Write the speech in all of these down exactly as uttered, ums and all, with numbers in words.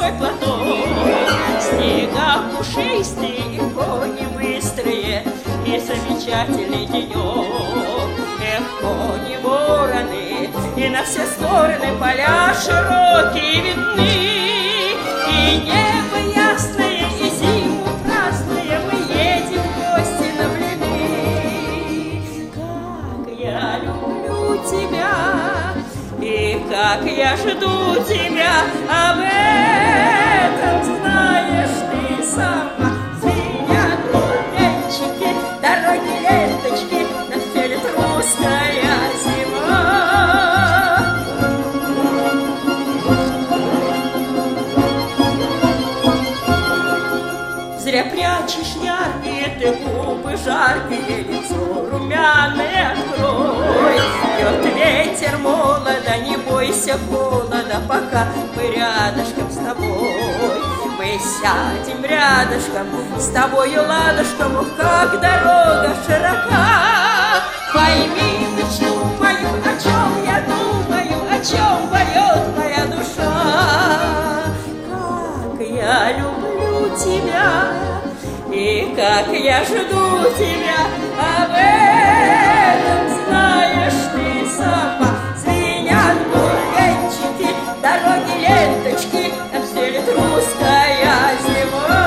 свой платок. Снега пушистые и кони быстрые, и замечательный денек. Эх, кони вороны, и на все стороны поля широкие видны, и небо ясное, и зиму празднуя мы едем в гости на блины. Как я люблю тебя, и как я жду тебя, об этом знаешь ты сама. Звенят бубенчики, дороги ленточки, настелит русская зима. Зря прячешь яркие ты губы, жаркие лицо румяное открой. Бьет ветер молодо, не бойся холода, пока мы рядышком с тобой. Мы сядем рядышком с тобою ладушком, ух, как дорога широка. Пойми, мечту мою, о чем я думаю, о чем поет моя душа. Как я люблю тебя, и как я жду тебя, об этом знаешь ты сама. Звенят бубенчики, дороги ленточки, нам стелит русская зима.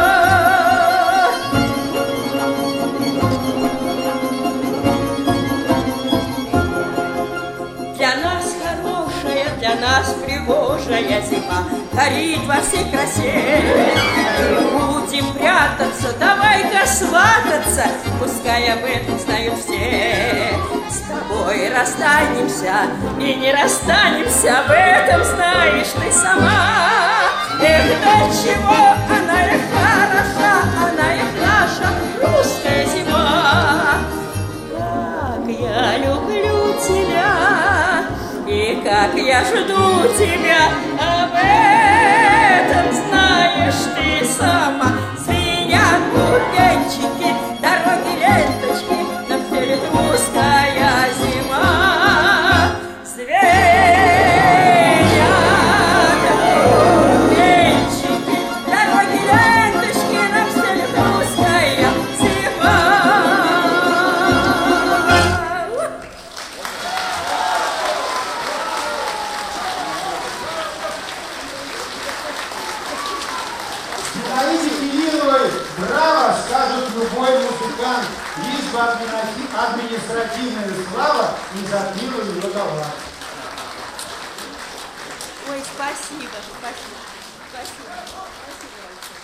Для нас хорошая, для нас пригожая зима горит во всей красе. Будем прятаться, давай-ка свататься, пускай об этом знают все. С тобой расстанемся и не расстанемся, об этом знаешь ты сама. Эх, до чего она и хороша, она и наша русская зима. Как я люблю тебя, и как я жду тебя, об этом знаешь ты сама. Звенят бубенчики, дороги ленточки, нам стелит русская зима. Звенят бубенчики, дороги ленточки, нам стелит русская зима. Светланиде Кирилловой браво, скажет любой музыкант, лишь бы административная слава не затмила ее голова. Ой, спасибо, спасибо, спасибо, спасибо.